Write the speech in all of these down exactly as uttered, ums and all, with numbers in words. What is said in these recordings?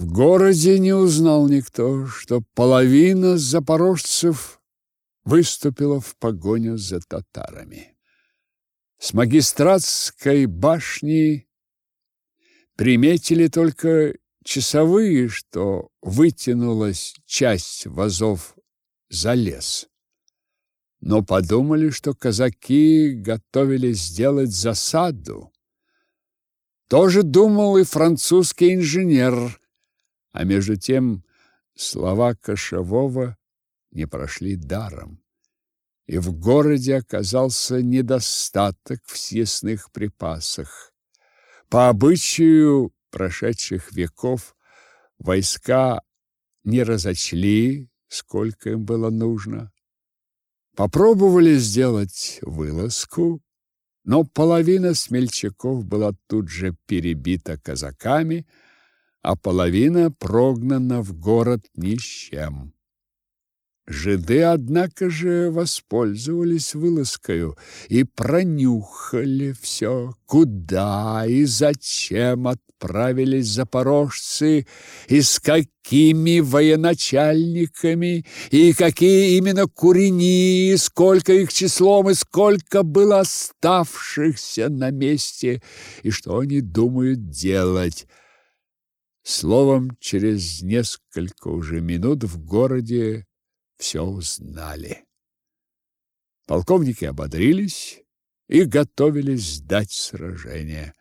В городе не узнал никто, что половина запорожцев выступила в погоню за татарами. С Магистратской башни приметили только часовые, что вытянулась часть вазов за лес. Но подумали, что казаки готовились сделать засаду. Тоже думал и французский инженер, а между тем слова Кошевого не прошли даром, и в городе оказался недостаток в съестных припасах. По обычаю прошедших веков войска не разочли, сколько им было нужно. Попробовали сделать вылазку, но половина смельчаков была тут же перебита казаками, а половина прогнана в город ни с чем. Жиды, однако же, воспользовались вылазкою и пронюхали все, куда и зачем отправились запорожцы, и с какими военачальниками, и какие именно курени, и сколько их числом, и сколько было оставшихся на месте, и что они думают делать. Словом, через несколько уже минут в городе все узнали. Полковники ободрились и готовились сдать сражение.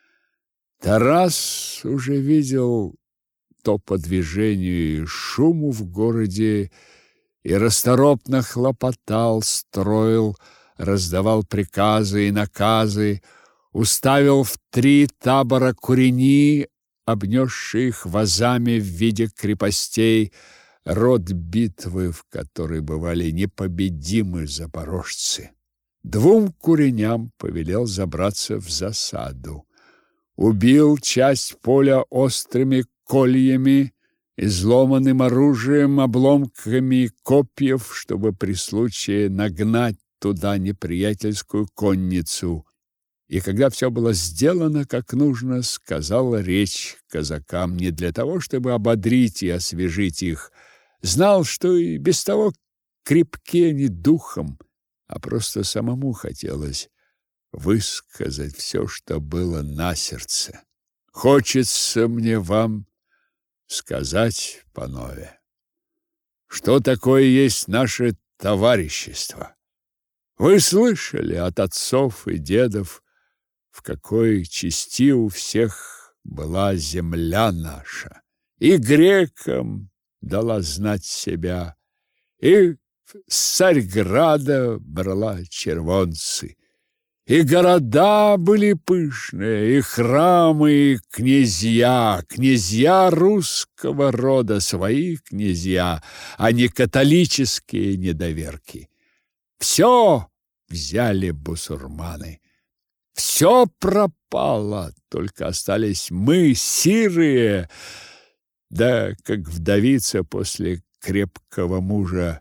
Тарас уже видел то по движению и шуму в городе и расторопно хлопотал, строил, раздавал приказы и наказы, уставил в три табора курени, обнесшие их вазами в виде крепостей, род битвы, в которой бывали непобедимы запорожцы. Двум куреням повелел забраться в засаду. Убил часть поля острыми кольями, изломанным оружием, обломками копьев, чтобы при случае нагнать туда неприятельскую конницу. И когда все было сделано как нужно, сказал речь казакам не для того, чтобы ободрить и освежить их. Знал, что и без того крепки они духом, а просто самому хотелось высказать все, что было на сердце. Хочется мне вам сказать, панове, что такое есть наше товарищество. Вы слышали от отцов и дедов, в какой части у всех была земля наша, и грекам дала знать себя, и с Царьграда брала червонцы, и города были пышные, и храмы, и князья, князья русского рода, свои князья, а не католические недоверки. Все взяли бусурманы, все пропало, только остались мы, сирые, да как вдовица после крепкого мужа.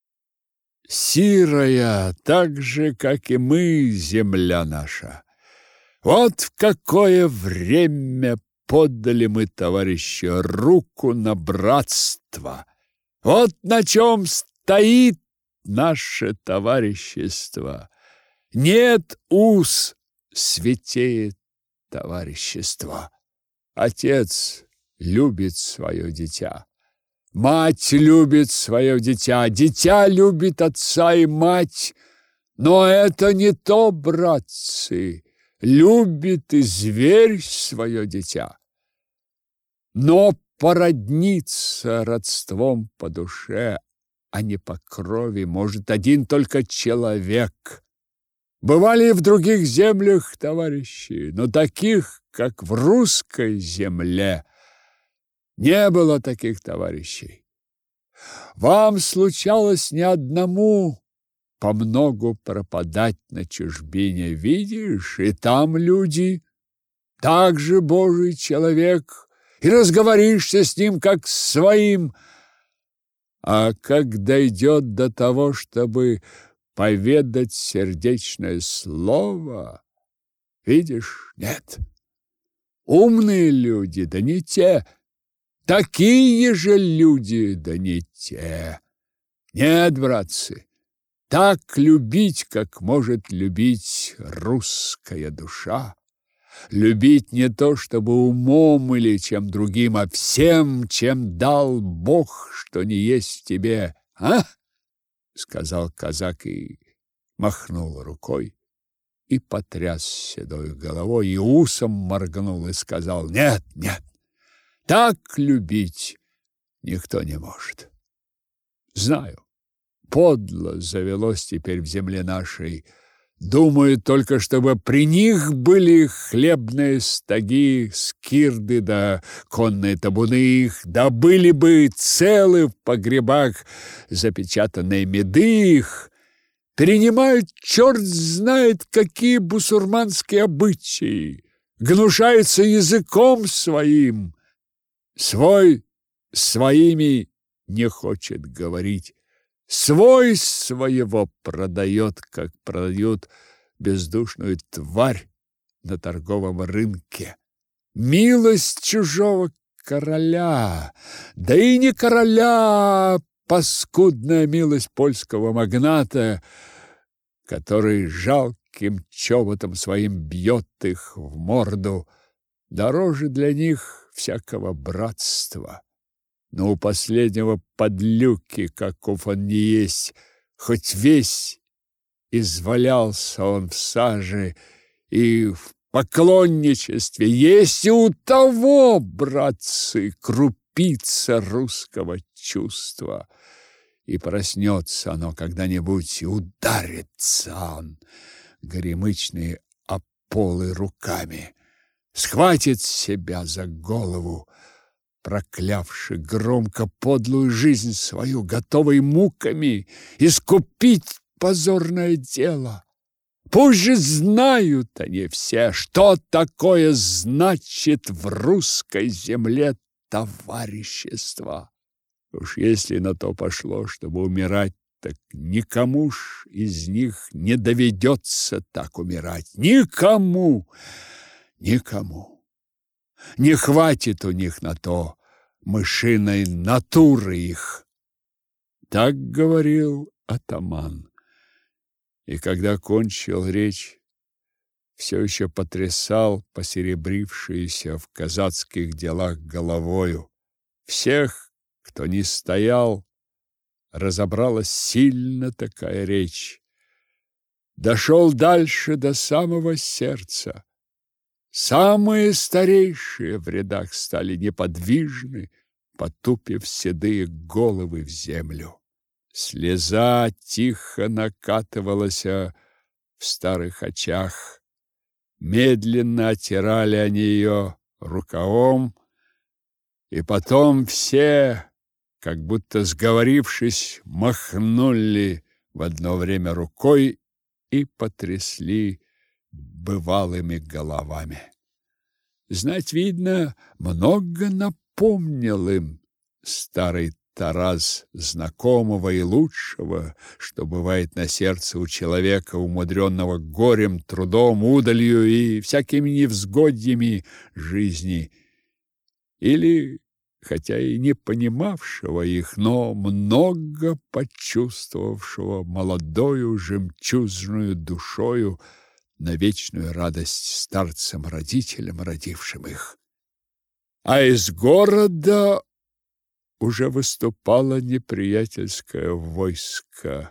Сирая, так же, как и мы, земля наша. Вот в какое время подали мы, товарищи, руку на братство. Вот на чем стоит наше товарищество. Нет уз святее товарищества. Отец любит свое дитя. Мать любит свое дитя. Дитя любит отца и мать. Но это не то, братцы. Любит и зверь свое дитя. Но породниться родством по душе, а не по крови, может один только человек. Бывали и в других землях, товарищи, но таких, как в русской земле, не было таких товарищей. Вам случалось не одному по многу пропадать на чужбине, видишь, и там люди, также Божий человек, и разговоришься с ним как с своим. А как дойдет до того, чтобы поведать сердечное слово, видишь, нет. Умные люди, да не те. Такие же люди, да не те. Нет, братцы, так любить, как может любить русская душа. Любить не то, чтобы умом или чем другим, а всем, чем дал Бог, что не есть в тебе, а? Сказал казак и махнул рукой, и потряс седой головой, и усом моргнул, и сказал: нет, нет, так любить никто не может. Знаю, подло завелось теперь в земле нашей. Думаю только, чтобы при них были хлебные стоги, скирды да конные табуны их, да были бы целы в погребах запечатанные меды их. Перенимают черт знает какие бусурманские обычаи, гнушаются языком своим, свой своими не хочет говорить. Свой своего продает, как продают бездушную тварь на торговом рынке. Милость чужого короля, да и не короля, паскудная милость польского магната, который жалким чоботом своим бьет их в морду, дороже для них всякого братства. Но у последнего подлюки, каков он ни есть, хоть весь извалялся он в саже и в поклонничестве, есть и у того, братцы, крупица русского чувства. И проснется оно когда-нибудь, и ударится он горемычные ополы руками, схватит себя за голову, проклявши громко подлую жизнь свою, готовой муками искупить позорное дело. Пусть же знают они все, что такое значит в русской земле товарищество. Уж если на то пошло, чтобы умирать, так никому ж из них не доведется так умирать. Никому, никому. Не хватит у них на то мышиной натуры их. Так говорил атаман. И когда кончил речь, все еще потрясал посеребрившуюся в казацких делах головою. Всех, кто не стоял, разобралась сильно такая речь. Дошел дальше до самого сердца. Самые старейшие в рядах стали неподвижны, потупив седые головы в землю. Слеза тихо накатывалась в старых очах. Медленно оттирали они ее рукавом, и потом все, как будто сговорившись, махнули в одно время рукой и потрясли бывалыми головами. Знать, видно, много напомнил им старый Тарас знакомого и лучшего, что бывает на сердце у человека, умудренного горем, трудом, удалью и всякими невзгодьями жизни, или, хотя и не понимавшего их, но много почувствовавшего молодою жемчужную душою на вечную радость старцам-родителям, родившим их. А из города уже выступало неприятельское войско,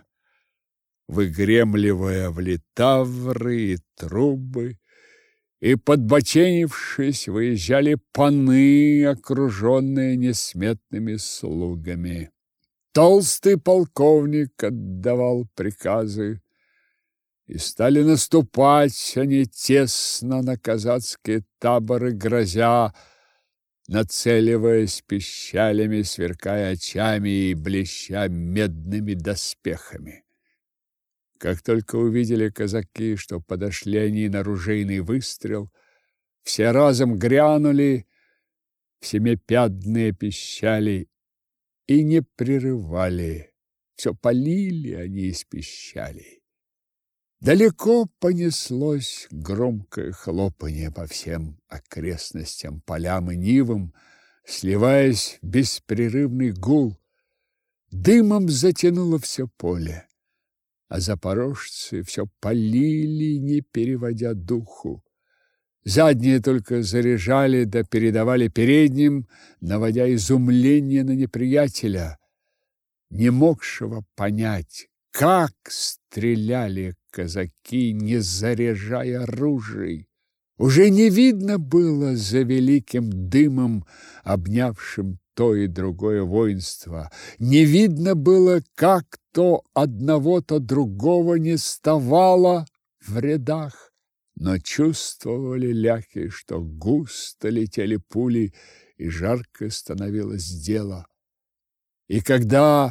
выгремливая в литавры и трубы, и, подбоченившись, выезжали паны, окруженные несметными слугами. Толстый полковник отдавал приказы, и стали наступать они тесно на казацкие таборы, грозя, нацеливаясь пищалями, сверкая очами и блеща медными доспехами. Как только увидели казаки, что подошли они на ружейный выстрел, все разом грянули в семипядные пищали и не прерывали, все полили они из пищалей. Далеко понеслось громкое хлопанье по всем окрестностям, полям и нивам, сливаясь в беспрерывный гул, дымом затянуло все поле, а запорожцы все палили, не переводя духу. Задние только заряжали да передавали передним, наводя изумление на неприятеля, не могшего понять, как стреляли казаки, не заряжая ружей. Уже не видно было за великим дымом, обнявшим то и другое воинство. Не видно было, как то одного, то другого не ставало в рядах. Но чувствовали ляхи, что густо летели пули, и жарко становилось дело. И когда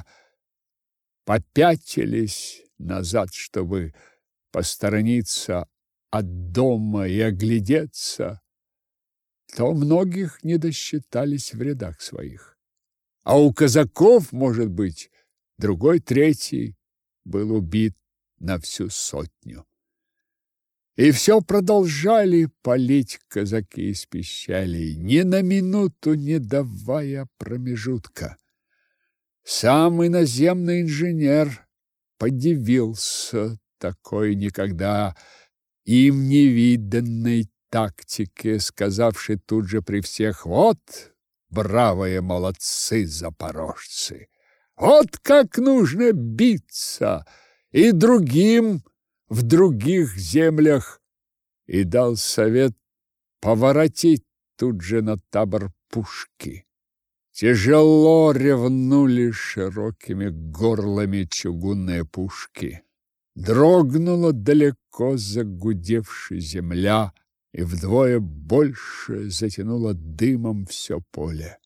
попятились назад, чтобы посторониться от дома и оглядеться, то многих не досчитались в рядах своих. А у казаков, может быть, другой, третий был убит на всю сотню. И все продолжали палить казаки из пищалей, ни на минуту не давая промежутка. Сам иноземный инженер подивился такой никогда им невиданной тактике, сказавши тут же при всех: вот бравые молодцы запорожцы, вот как нужно биться и другим в других землях, и дал совет поворотить тут же на табор пушки. Тяжело ревнули широкими горлами чугунные пушки. Дрогнула далеко загудевшая земля, и вдвое больше затянуло дымом все поле.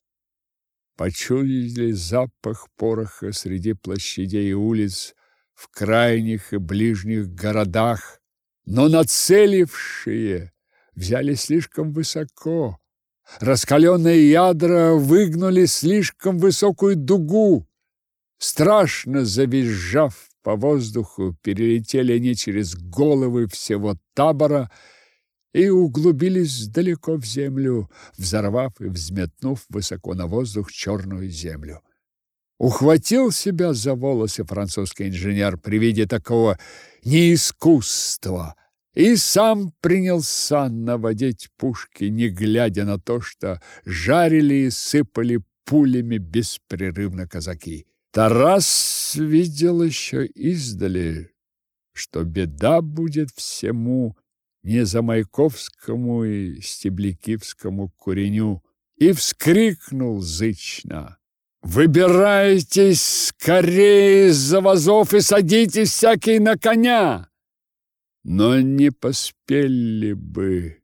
Почуяли запах пороха среди площадей и улиц в крайних и ближних городах, но нацелившие взяли слишком высоко. Раскаленные ядра выгнули слишком высокую дугу. Страшно завизжав по воздуху, перелетели они через головы всего табора и углубились далеко в землю, взорвав и взметнув высоко на воздух черную землю. Ухватил себя за волосы французский инженер при виде такого неискусства и сам принялся наводить пушки, не глядя на то, что жарили и сыпали пулями беспрерывно казаки. Тарас видел еще издали, что беда будет всему Незамайковскому и Стеблякивскому куреню, и вскрикнул зычно: «Выбирайтесь скорее из-за вазов и садитесь всякий на коня!» Но не поспели бы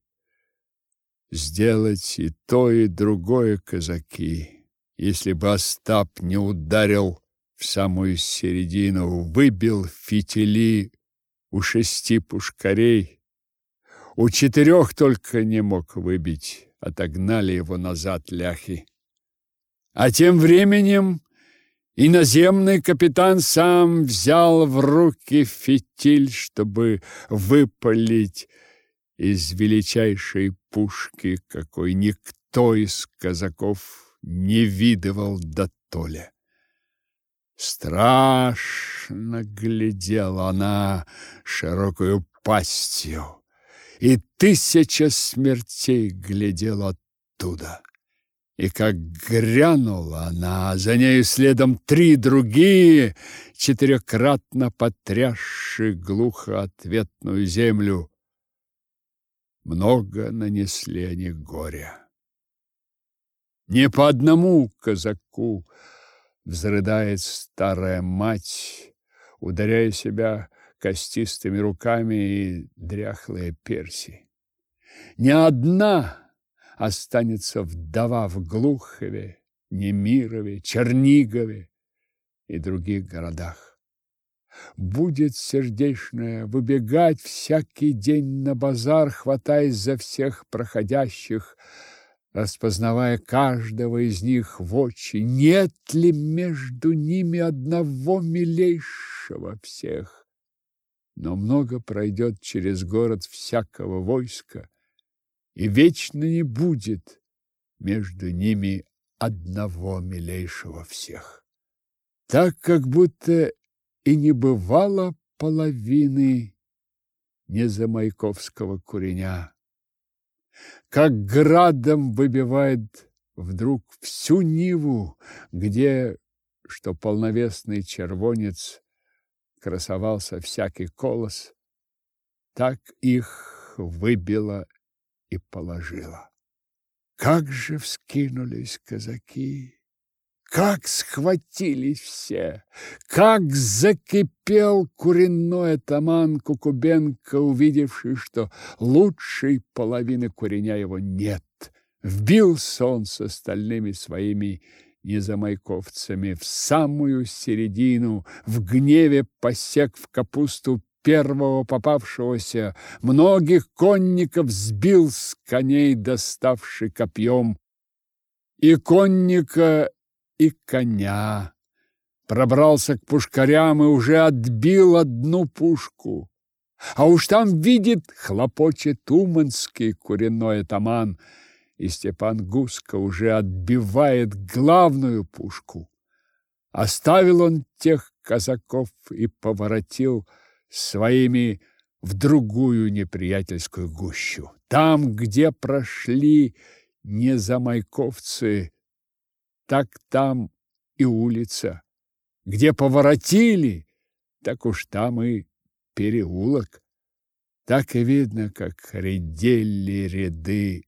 сделать и то, и другое казаки, если бы Остап не ударил в самую середину, выбил фитили у шести пушкарей. У четырех только не мог выбить, отогнали его назад ляхи. А тем временем иноземный капитан сам взял в руки фитиль, чтобы выпалить из величайшей пушки, какой никто из казаков не видывал дотоле. Страшно глядела она широкою пастью, и тысяча смертей глядела оттуда. И как грянула она, а за нею следом три другие, четырехкратно потрясши глухо ответную землю. Много нанесли они горя. Не по одному казаку взрыдает старая мать, ударяя себя костистыми руками и дряхлые перси. Не одна останется вдова в Глухове, Немирове, Чернигове и других городах. Будет сердечная выбегать всякий день на базар, хватаясь за всех проходящих, распознавая каждого из них в очи, нет ли между ними одного милейшего всех. Но много пройдет через город всякого войска, и вечно не будет между ними одного милейшего всех. Так, как будто и не бывало половины незамайковского куреня. Как градом выбивает вдруг всю Ниву, где, что полновесный червонец, красовался всякий колос, так их выбило и положило. Как же вскинулись казаки! Как схватились все! Как закипел куриной атаман Кукубенко, увидевший, что лучшей половины куреня его нет. Вбился он с остальными своими незамайковцами в самую середину, в гневе посек в капусту первого попавшегося, многих конников сбил с коней, доставший копьем, и конника, и коня, пробрался к пушкарям и уже отбил одну пушку. А уж там, видит, хлопочет уманский куриной атаман, и Степан Гуска уже отбивает главную пушку. Оставил он тех казаков и поворотил своими в другую неприятельскую гущу. Там, где прошли незамайковцы, так там и улица. Где поворотили, так уж там и переулок. Так и видно, как редели ряды,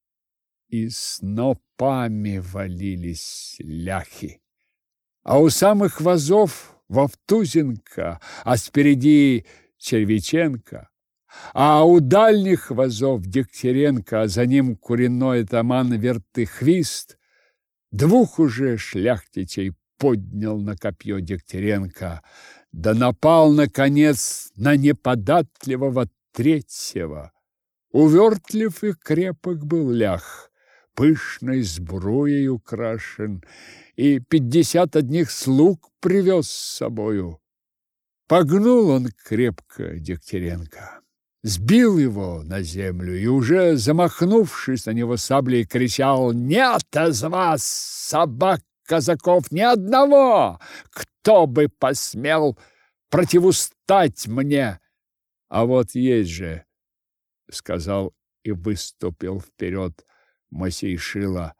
и снопами валились ляхи. А у самых вазов Вовтузенко, а спереди Червиченко, а у дальних вазов Дегтяренко, а за ним куриной атаман Вертыхвист. Двух уже шляхтичей поднял на копье Дегтяренко, да напал, наконец, на неподатливого третьего. Увертлив и крепок был лях, пышной сбруей украшен, и пятьдесят одних слуг привез с собою. Погнул он крепко Дегтяренко, сбил его на землю и, уже замахнувшись на него саблей, кричал: «Нет из вас, собак казаков, ни одного, кто бы посмел противустать мне!» «А вот есть же», — сказал и выступил вперед Мосей Шила.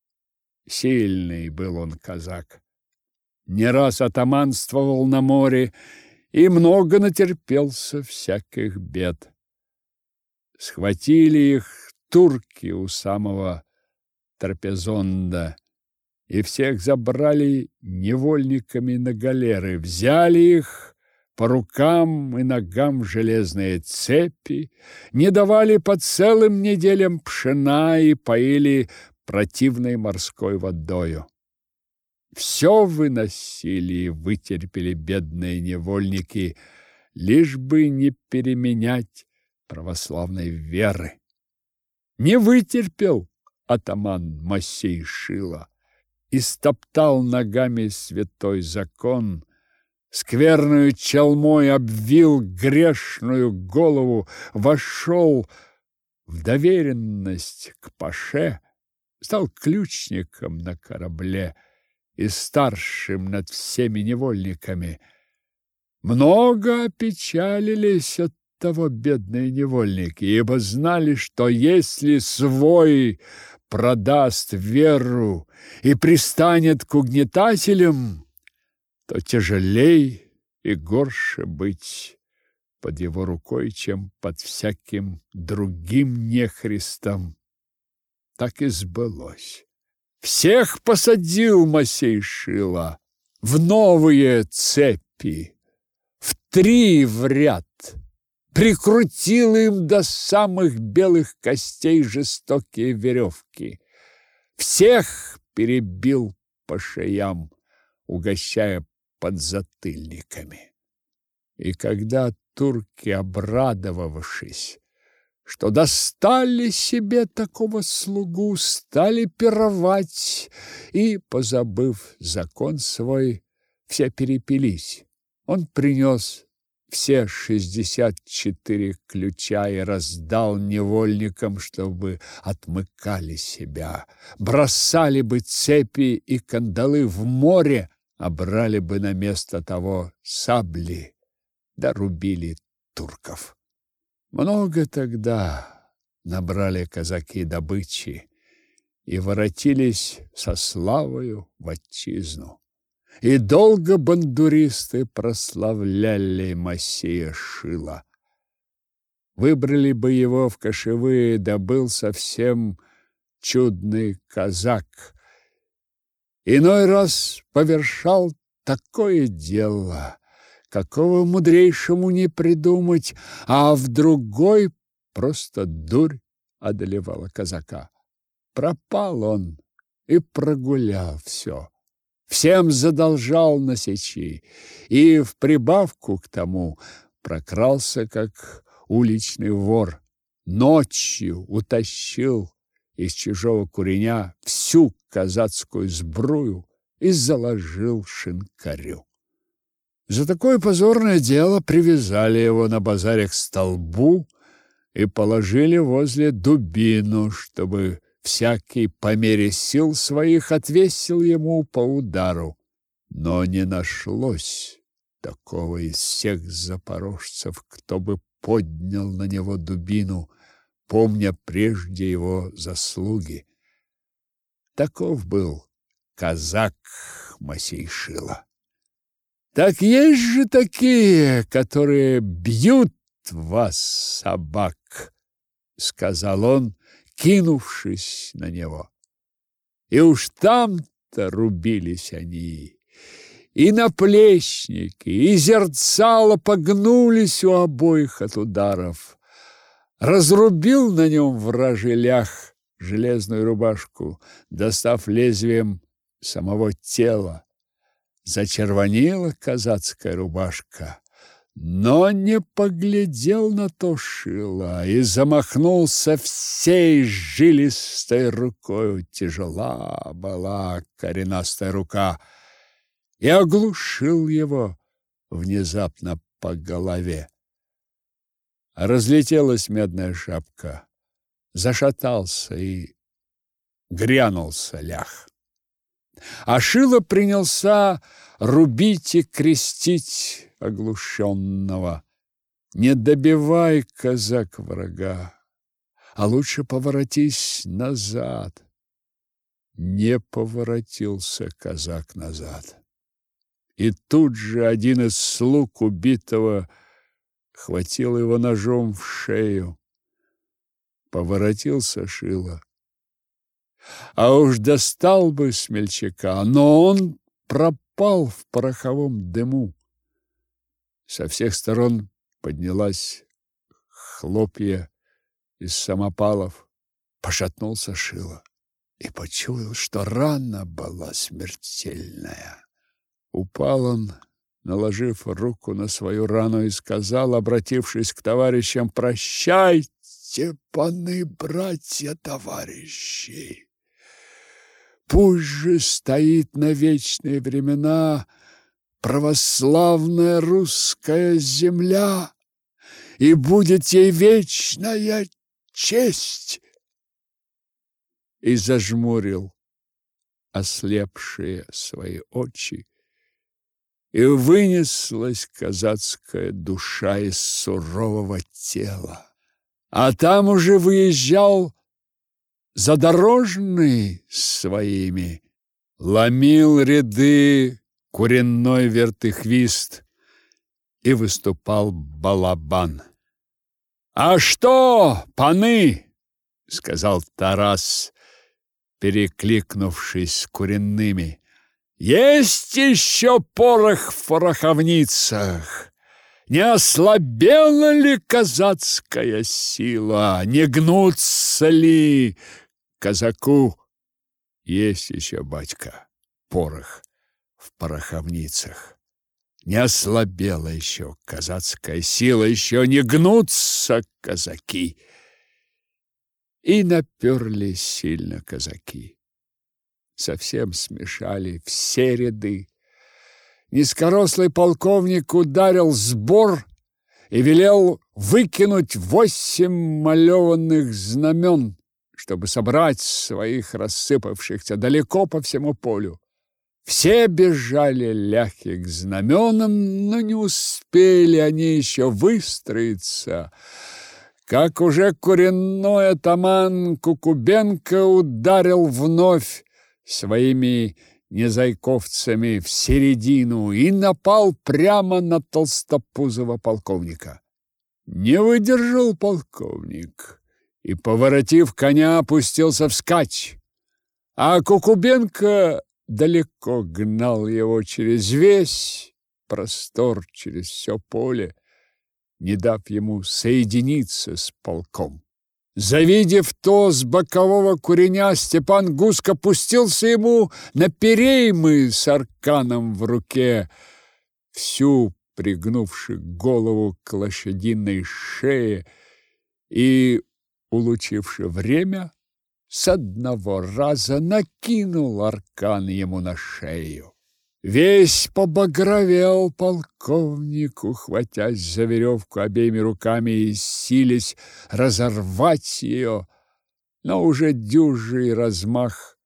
Сильный был он казак, не раз атаманствовал на море и много натерпелся всяких бед. Схватили их турки у самого Трапезонда и всех забрали невольниками на галеры, взяли их по рукам и ногам в железные цепи, не давали по целым неделям пшена и поили противной морской водою. Все выносили и вытерпели бедные невольники, лишь бы не переменять православной веры. Не вытерпел атаман Мосей Шила, истоптал ногами святой закон, скверную челмой обвил грешную голову, вошел в доверенность к паше, стал ключником на корабле и старшим над всеми невольниками. Много опечалились от того бедные невольники, ибо знали, что если свой продаст веру и пристанет к угнетателям, то тяжелей и горше быть под его рукой, чем под всяким другим нехристом. Так и сбылось. Всех посадил Мосей Шила в новые цепи, в три в ряд, прикрутил им до самых белых костей жестокие веревки. Всех перебил по шеям, угощая подзатыльниками. И когда турки, обрадовавшись, что достали себе такого слугу, стали пировать и, позабыв закон свой, все перепились. Он принес все шестьдесят четыре ключа и раздал невольникам, чтобы отмыкали себя, бросали бы цепи и кандалы в море, а брали бы на место того сабли, да рубили турков. Много тогда набрали казаки добычи и воротились со славою в отчизну. И долго бандуристы прославляли Мосея Шила. Выбрали бы его в кошевые, да был совсем чудный казак. Иной раз повершал такое дело, какого мудрейшему не придумать, а в другой просто дурь одолевала казака. Пропал он и прогулял все. Всем задолжал на сечи, и в прибавку к тому прокрался, как уличный вор. Ночью утащил из чужого куреня всю казацкую сбрую и заложил шинкарю. За такое позорное дело привязали его на базаре к столбу и положили возле дубину, чтобы всякий по мере сил своих отвесил ему по удару. Но не нашлось такого из всех запорожцев, кто бы поднял на него дубину, помня прежде его заслуги. Таков был казак Мосей Шила. Так есть же такие, которые бьют вас, собак, сказал он, кинувшись на него. И уж там-то рубились они, и наплечники, и зерцало погнулись у обоих от ударов. Разрубил на нем вражий лях железную рубашку, достав лезвием самого тела. Зачервонела казацкая рубашка, но не поглядел на то Шила и замахнулся всей жилистой рукою. Тяжела была коренастая рука, и оглушил его внезапно по голове. Разлетелась медная шапка, зашатался и грянулся лях. А Шила принялся рубить и крестить оглушенного. Не добивай, казак, врага, а лучше поворотись назад. Не поворотился казак назад. И тут же один из слуг убитого хватил его ножом в шею. Поворотился Шила. А уж достал бы смельчака, но он пропал в пороховом дыму. Со всех сторон поднялась хлопья из самопалов. Пошатнулся Шила и почуял, что рана была смертельная. Упал он, наложив руку на свою рану, и сказал, обратившись к товарищам: «Прощайте, паны, братья, товарищи! Пусть же стоит на вечные времена православная русская земля, и будет ей вечная честь!» И зажмурил ослепшие свои очи, и вынеслась казацкая душа из сурового тела. А там уже выезжал Задорожный своими, ломил ряды куренной вертыхвист, и выступал балабан. «А что, паны?» — сказал Тарас, перекликнувшись с куренными. «Есть еще порох в пороховницах? Не ослабела ли казацкая сила? Не гнутся ли казаку?» «Есть еще, батька, порох в пороховницах. Не ослабела еще казацкая сила, еще не гнутся казаки». И наперли сильно казаки. Совсем смешали все ряды. Низкорослый полковник ударил сбор и велел выкинуть восемь малеванных знамен, чтобы собрать своих рассыпавшихся далеко по всему полю. Все бежали ляхи к знаменам, но не успели они еще выстроиться, как уже коренной атаман Кукубенко ударил вновь своими незайковцами в середину и напал прямо на толстопузого полковника. Не выдержал полковник и, поворотив коня, опустился вскачь, а Кукубенко далеко гнал его через весь простор, через все поле, не дав ему соединиться с полком. Завидев то с бокового куреня, Степан Гуск опустился ему на переймы с арканом в руке, всю пригнувши голову к лошадиной шее и, улучивши время, с одного раза накинул аркан ему на шею. Весь побагровел полковник, ухватясь за веревку обеими руками и силясь разорвать ее, но уже дюжий размах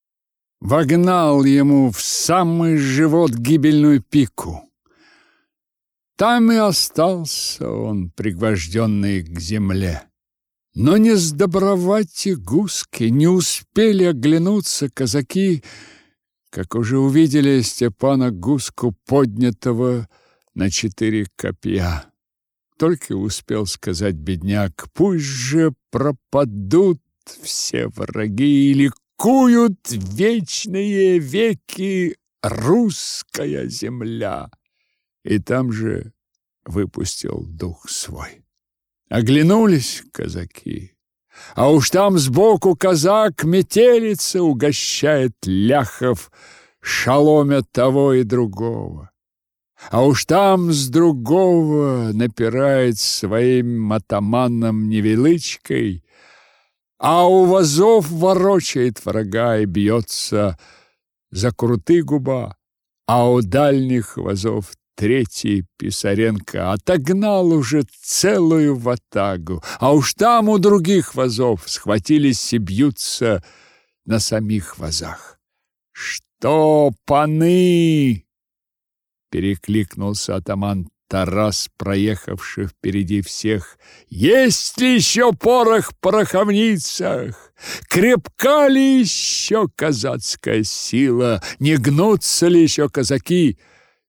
вогнал ему в самый живот гибельную пику. Там и остался он, пригвожденный к земле. Но не сдобровать и Гуски, не успели оглянуться казаки, как уже увидели Степана Гуску, поднятого на четыре копья. Только успел сказать бедняк: пусть же пропадут все враги и ликуют вечные веки русская земля. И там же выпустил дух свой. Оглянулись казаки, а уж там сбоку казак метелица угощает ляхов, шаломя того и другого. А уж там с другого напирает своим атаманом невеличкой, а у вазов ворочает врага и бьется за круты губа, а у дальних вазов третий Писаренко отогнал уже целую ватагу, а уж там у других вазов схватились и бьются на самих вазах. «Что, паны?» — перекликнулся атаман Тарас, проехавший впереди всех. «Есть ли еще порох в пороховницах? Крепка ли еще казацкая сила? Не гнутся ли еще казаки?»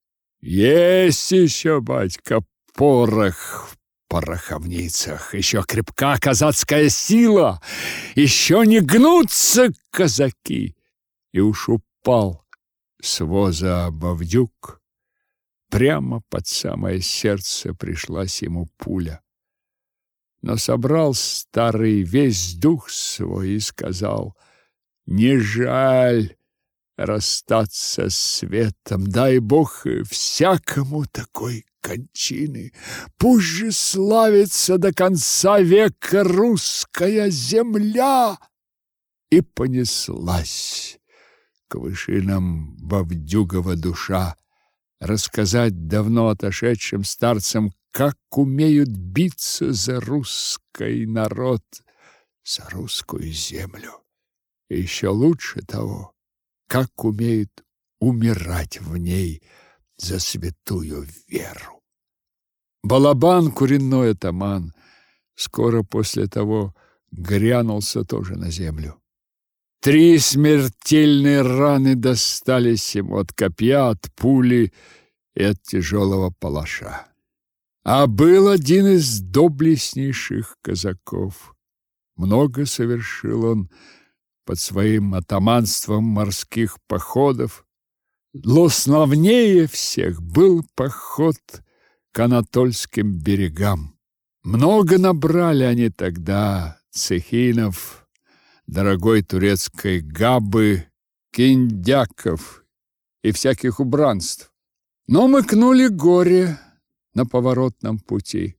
«Есть еще, батька, порох в пороховницах, еще крепка казацкая сила, еще не гнутся казаки!» И уж упал с воза Бовдюк. Прямо под самое сердце пришлась ему пуля. Но собрал старый весь дух свой и сказал: «Не жаль расстаться с светом, дай Бог всякому такой кончины. Пусть же славится до конца века русская земля!» И понеслась к вышинам Бовдюгова душа рассказать давно отошедшим старцам, как умеют биться за русский народ, за русскую землю. И еще лучше того, как умеют умирать в ней за святую веру. Балабан, куренной атаман, скоро после того грянулся тоже на землю. Три смертельные раны достались ему от копья, от пули и от тяжелого палаша. А был один из доблестнейших казаков. Много совершил он под своим атаманством морских походов. Лославнее всех был поход к Анатольским берегам. Много набрали они тогда цехинов, дорогой турецкой габы, киндяков и всяких убранств. Но мыкнули горе на поворотном пути.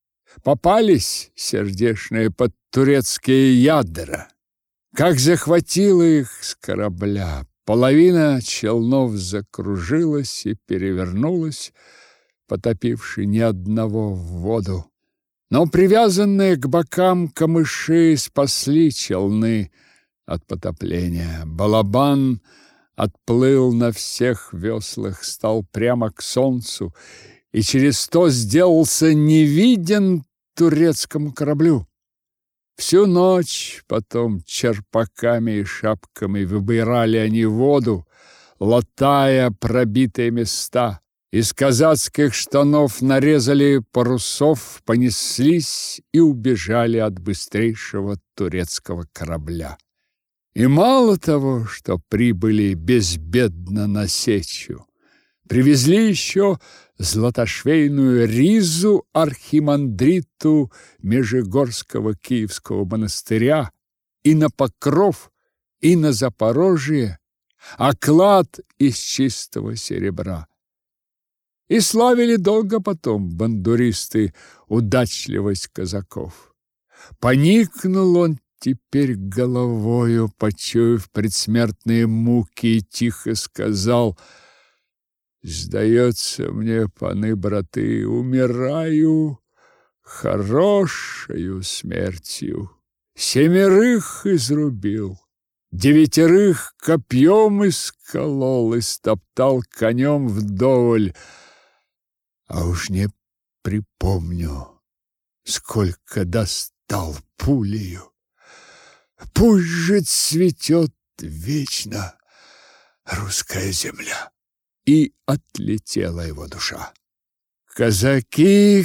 Попались сердечные под турецкие ядра. Как захватило их с корабля, половина челнов закружилась и перевернулась, потопивший ни одного в воду. Но привязанные к бокам камыши спасли челны от потопления. Балабан отплыл на всех веслах, стал прямо к солнцу и через то сделался невиден турецкому кораблю. Всю ночь потом черпаками и шапками выбирали они воду, латая пробитые места. Из казацких штанов нарезали парусов, понеслись и убежали от быстрейшего турецкого корабля. И мало того, что прибыли безбедно на сечу, привезли еще златошвейную ризу архимандриту Межигорского Киевского монастыря и на Покров, и на Запорожье, оклад из чистого серебра. И славили долго потом бандуристы удачливость казаков. Поникнул он теперь головою, почуяв предсмертные муки, и тихо сказал: «Сдается мне, паны браты, умираю хорошею смертью. Семерых изрубил, девятерых копьем исколол и стоптал конем вдоволь. А уж не припомню, сколько достал пулею. Пусть же цветет вечно русская земля». И отлетела его душа. Казаки,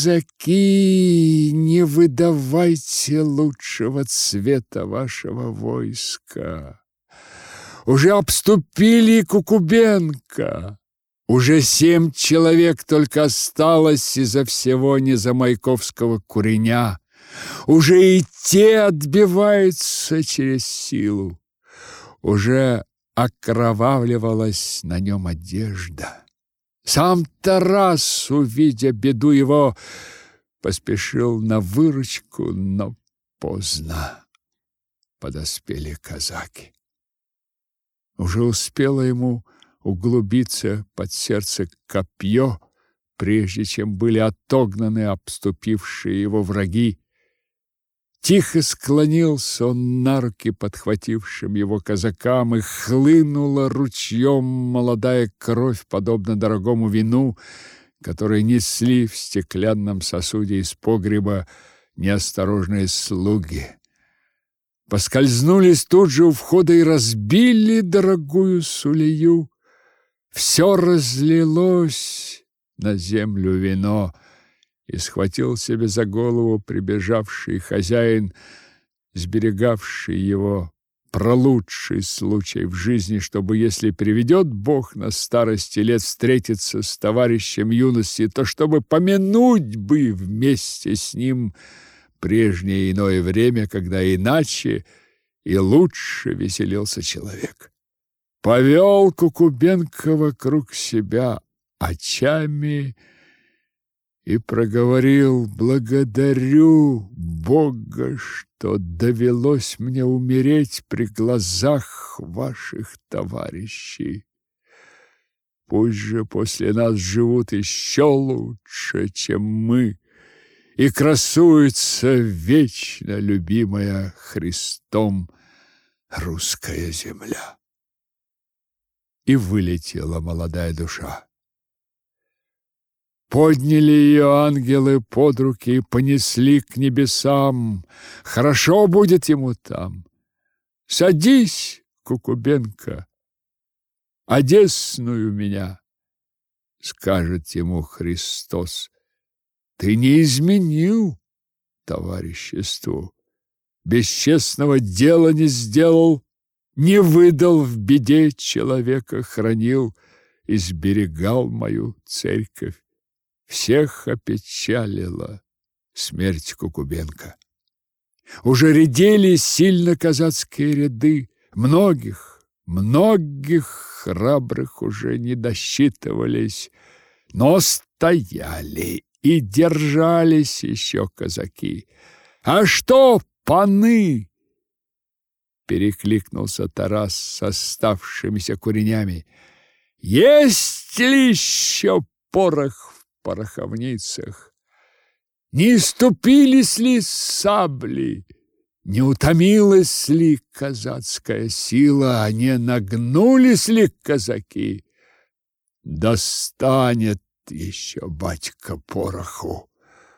казаки, не выдавайте лучшего цвета вашего войска. Уже обступили Кукубенко. Уже семь человек только осталось изо всего незамайковского куреня. Уже и те отбиваются через силу. Уже окровавливалась на нем одежда. Сам Тарас, увидя беду его, поспешил на выручку, но поздно. Подоспели казаки. Уже успело ему углубиться под сердце копье, прежде чем были отогнаны обступившие его враги. Тихо склонился он на руки подхватившим его казакам, и хлынула ручьем молодая кровь, подобно дорогому вину, который несли в стеклянном сосуде из погреба неосторожные слуги. Поскользнулись тут же у входа и разбили дорогую сулею. Все разлилось на землю вино, и схватил себе за голову прибежавший хозяин, сберегавший его про лучший случай в жизни, чтобы, если приведет Бог на старости лет встретиться с товарищем юности, то чтобы помянуть бы вместе с ним прежнее иное время, когда иначе и лучше веселился человек. Повел Кукубенко вокруг себя очами и проговорил: «Благодарю Бога, что довелось мне умереть при глазах ваших товарищей. Пусть же после нас живут еще лучше, чем мы, и красуется вечно любимая Христом русская земля». И вылетела молодая душа. Подняли ее ангелы под руки и понесли к небесам. Хорошо будет ему там. Садись, Кукубенко, одесную меня, скажет ему Христос. Ты не изменил товариществу, бесчестного дела не сделал, не выдал в беде человека, хранил и сберегал мою церковь. Всех опечалила смерть Кукубенко. Уже редели сильно казацкие ряды, многих, многих храбрых уже не досчитывались, но стояли и держались еще казаки. «А что, паны?» — перекликнулся Тарас с оставшимися куренями. «Есть ли еще порох в пороховницах. Не иступились ли сабли, не утомилась ли казацкая сила, а не нагнулись ли казаки? Достанет еще, батька, пороху,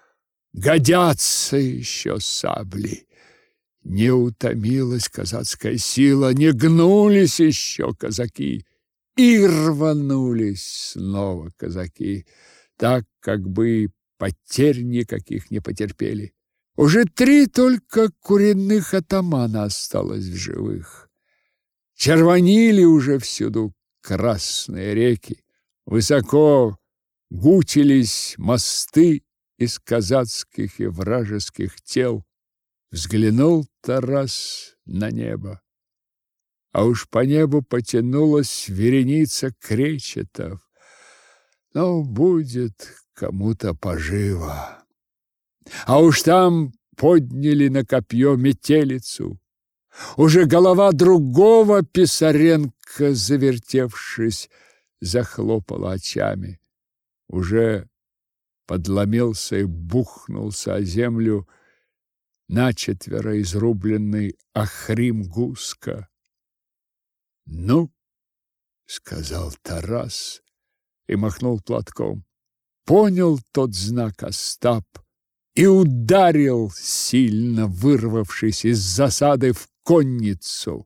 годятся еще сабли. Не утомилась казацкая сила, не гнулись еще казаки, и рванулись снова казаки, так как бы потерь никаких не потерпели. Уже три только куриных атамана осталось в живых. Червонили уже всюду красные реки, высоко гутились мосты из казацких и вражеских тел. Взглянул Тарас на небо, а уж по небу потянулась вереница кречетов. Но будет кому-то поживо. А уж там подняли на копье метелицу. Уже голова другого Писаренко, завертевшись, захлопала очами. Уже подломился и бухнулся о землю начетверо изрубленный Ахрим Гуска. «Ну!» — сказал Тарас и махнул платком. Понял тот знак Остап и ударил, сильно вырвавшись из засады, в конницу.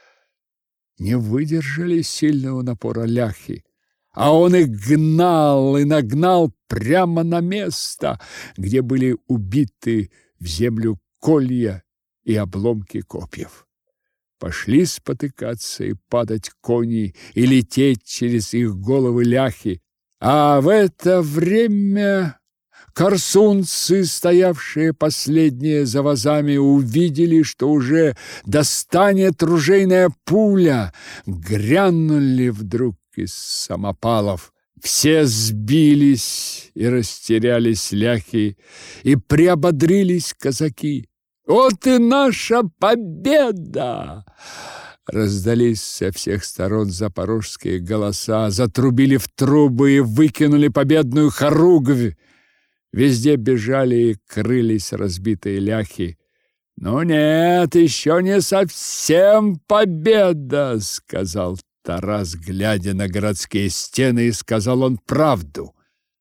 Не выдержали сильного напора ляхи, а он их гнал и нагнал прямо на место, где были убиты в землю колья и обломки копьев. Пошли спотыкаться и падать кони, и лететь через их головы ляхи. А в это время корсунцы, стоявшие последние за вазами, увидели, что уже достанет ружейная пуля. Грянули вдруг из самопалов. Все сбились и растерялись ляхи, и приободрились казаки. «Вот и наша победа!» Раздались со всех сторон запорожские голоса, затрубили в трубы и выкинули победную хоругвь. Везде бежали и крылись разбитые ляхи. «Ну нет, еще не совсем победа!» — сказал Тарас, глядя на городские стены, и сказал он правду.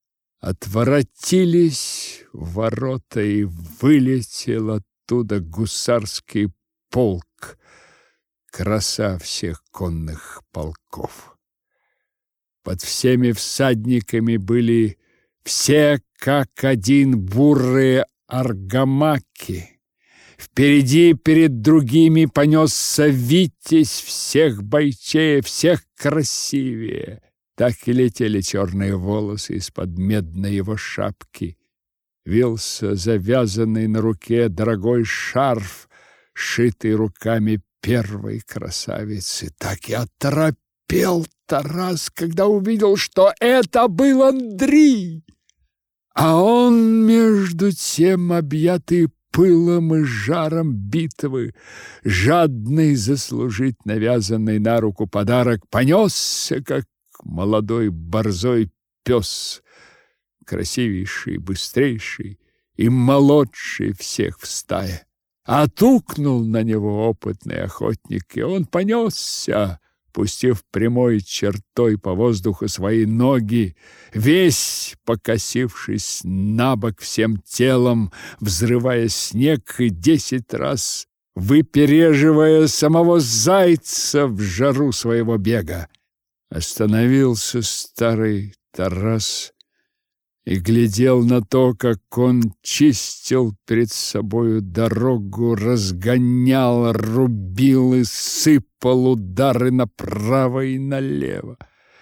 Отворотились ворота, и вылетел оттуда гусарский полк, краса всех конных полков. Под всеми всадниками были все как один бурые аргамаки. Впереди перед другими понесся витязь всех бойчее, всех красивее. Так и летели черные волосы из-под медной его шапки. Вился завязанный на руке дорогой шарф, шитый руками первой красавицы. Так и оторопел Тарас, когда увидел, что это был Андрей. А он, между тем, объятый пылом и жаром битвы, жадный заслужить навязанный на руку подарок, понесся, как молодой борзой пес, красивейший, быстрейший и молодший всех в стае. Отукнул на него опытный охотник, и он понесся, пустив прямой чертой по воздуху свои ноги, весь покосившись набок всем телом, взрывая снег и десять раз выпереживая самого зайца в жару своего бега. Остановился старый Тарас и глядел на то, как он чистил перед собою дорогу, разгонял, рубил и сыпал удары направо и налево.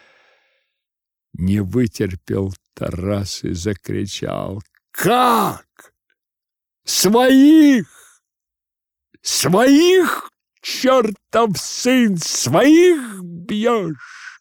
Не вытерпел Тарас и закричал: «Как? Своих! Своих, чертов сын, своих бьешь!»